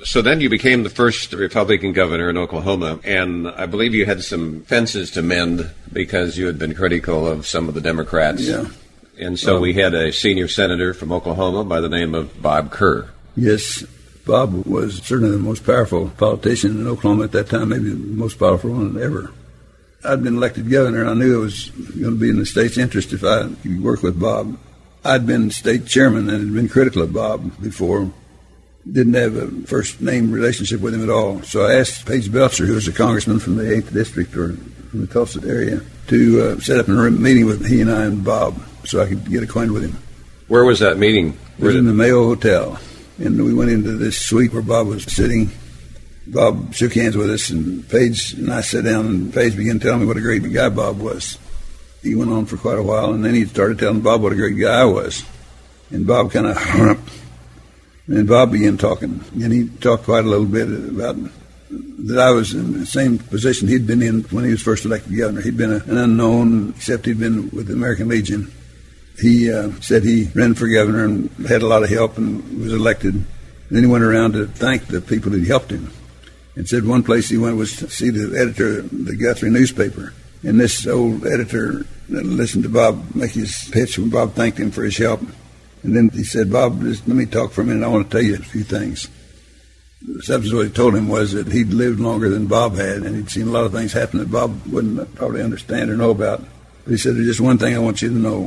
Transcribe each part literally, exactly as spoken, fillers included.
So then you became the first Republican governor in Oklahoma, and I believe you had some fences to mend because you had been critical of some of the Democrats. Yeah. And so um, we had a senior senator from Oklahoma by the name of Bob Kerr. Yes, Bob was certainly the most powerful politician in Oklahoma at that time, maybe the most powerful one ever. I'd been elected governor, and I knew it was going to be in the state's interest if I could work with Bob. I'd been state chairman and had been critical of Bob before. Didn't have a first-name relationship with him at all. So I asked Paige Belcher, who was a congressman from the eighth District or from the Tulsa area, to uh, set up a meeting with he and I and Bob so I could get acquainted with him. Where was that meeting? It was in the Mayo Hotel. And we went into this suite where Bob was sitting. Bob shook hands with us, and Paige and I sat down, and Paige began telling me what a great guy Bob was. He went on for quite a while, and then he started telling Bob what a great guy I was. And Bob kind of... And Bob began talking, and he talked quite a little bit about that I was in the same position he'd been in when he was first elected governor. He'd been a, an unknown, except he'd been with the American Legion. He uh, said he ran for governor and had a lot of help and was elected. And then he went around to thank the people that helped him. And said one place he went was to see the editor of the Guthrie newspaper. And this old editor listened to Bob make his pitch when Bob thanked him for his help. And then he said, Bob, just let me talk for a minute. I want to tell you a few things. The substance of what he told him was that he'd lived longer than Bob had, and he'd seen a lot of things happen that Bob wouldn't probably understand or know about. But he said, there's just one thing I want you to know.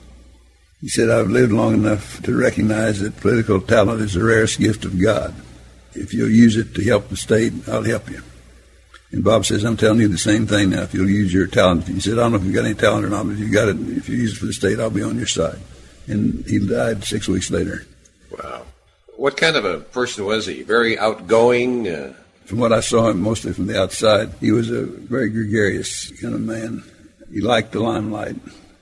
He said, I've lived long enough to recognize that political talent is the rarest gift of God. If you'll use it to help the state, I'll help you. And Bob says, I'm telling you the same thing now. If you'll use your talent. He said, I don't know if you've got any talent or not, but if you got it, if you use it for the state, I'll be on your side. And he died six weeks later. Wow. What kind of a person was he? Very outgoing? Uh... From what I saw him, mostly from the outside, he was a very gregarious kind of man. He liked the limelight.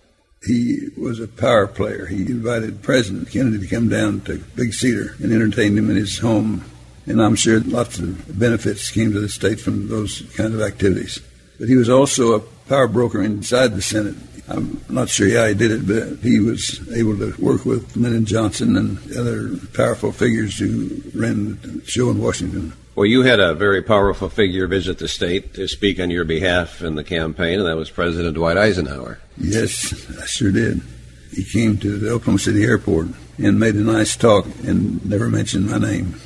He was a power player. He invited President Kennedy to come down to Big Cedar and entertained him in his home. And I'm sure lots of benefits came to the state from those kind of activities. But he was also a power broker inside the Senate. I'm not sure how he did it, but he was able to work with Lyndon Johnson and other powerful figures who ran the show in Washington. Well, you had a very powerful figure visit the state to speak on your behalf in the campaign, and that was President Dwight Eisenhower. Yes, I sure did. He came to the Oklahoma City airport and made a nice talk and never mentioned my name.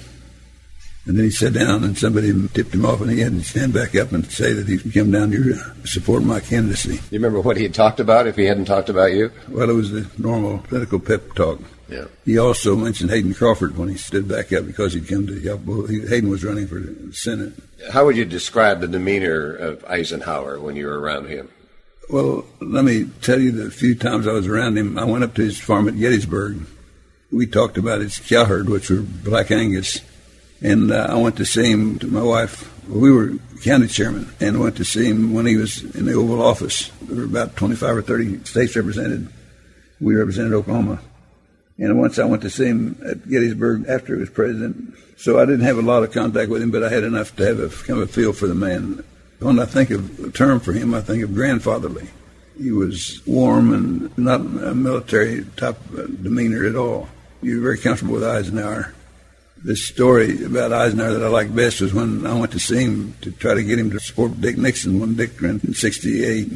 And then he sat down and somebody tipped him off, and he had to stand back up and say that he'd come down here to support my candidacy. You remember what he had talked about if he hadn't talked about you? Well, it was the normal political pep talk. Yeah. He also mentioned Hayden Crawford when he stood back up because he'd come to help. Well, Hayden was running for the Senate. How would you describe the demeanor of Eisenhower when you were around him? Well, let me tell you the few times I was around him, I went up to his farm at Gettysburg. We talked about his cow herd, which were Black Angus. And uh, I went to see him, to my wife. Well, we were county chairman, and I went to see him when he was in the Oval Office. There were about twenty-five or thirty states represented. We represented Oklahoma. And once I went to see him at Gettysburg after he was president. So I didn't have a lot of contact with him, but I had enough to have a kind of a feel for the man. When I think of a term for him, I think of grandfatherly. He was warm and not a military type demeanor at all. You were very comfortable with Eisenhower. The story about Eisenhower that I liked best was when I went to see him to try to get him to support Dick Nixon when Dick ran in sixty-eight.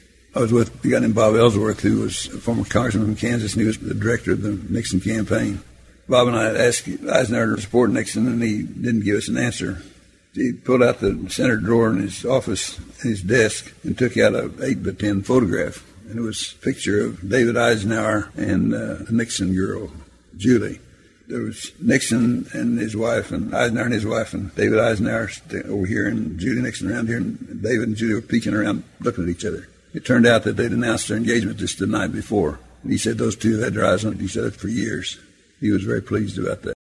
I was with a guy named Bob Ellsworth, who was a former congressman from Kansas, and he was the director of the Nixon campaign. Bob and I had asked Eisenhower to support Nixon, and he didn't give us an answer. He pulled out the center drawer in his office, in his desk, and took out an eight by ten photograph. And it was a picture of David Eisenhower and uh, the Nixon girl, Julie. There was Nixon and his wife, and Eisenhower and his wife, and David Eisenhower over here, and Judy Nixon around here, and David and Judy were peeking around, looking at each other. It turned out that they'd announced their engagement just the night before. And he said those two had their eyes on each other for years. He was very pleased about that.